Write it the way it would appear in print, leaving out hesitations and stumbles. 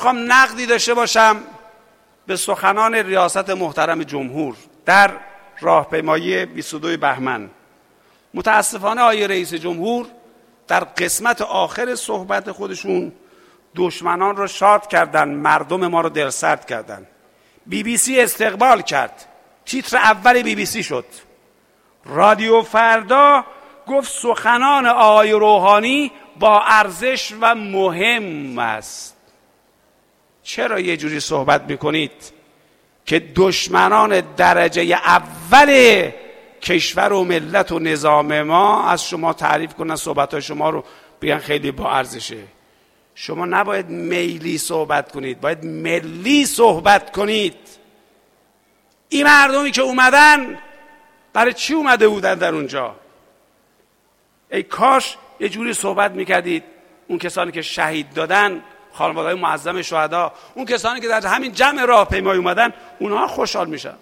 میخوام نقدی داشته باشم به سخنان ریاست محترم جمهور در راهپیمایی 22 بهمن. متاسفانه آقای رئیس جمهور در قسمت آخر صحبت خودشون دشمنان رو شاد کردن، مردم ما رو دلسرد کردن. BBC استقبال کرد، تیتر اول BBC شد. رادیو فردا گفت سخنان آقای روحانی با ارزش و مهم است. چرا یه جوری صحبت میکنید که دشمنان درجه اول کشور و ملت و نظام ما از شما تعریف کنن، صحبت‌های شما رو بگن خیلی با ارزشه؟ شما نباید میلی صحبت کنید، باید ملی صحبت کنید. این مردمی که اومدن برای چی اومده بودن در اونجا؟ ای کاش یه جوری صحبت میکردید اون کسانی که شهید دادن، خانواده‌های معظم شهدا، اون کسانی که در همین جمع راهپیمایی اومدن، اونها خوشحال میشن.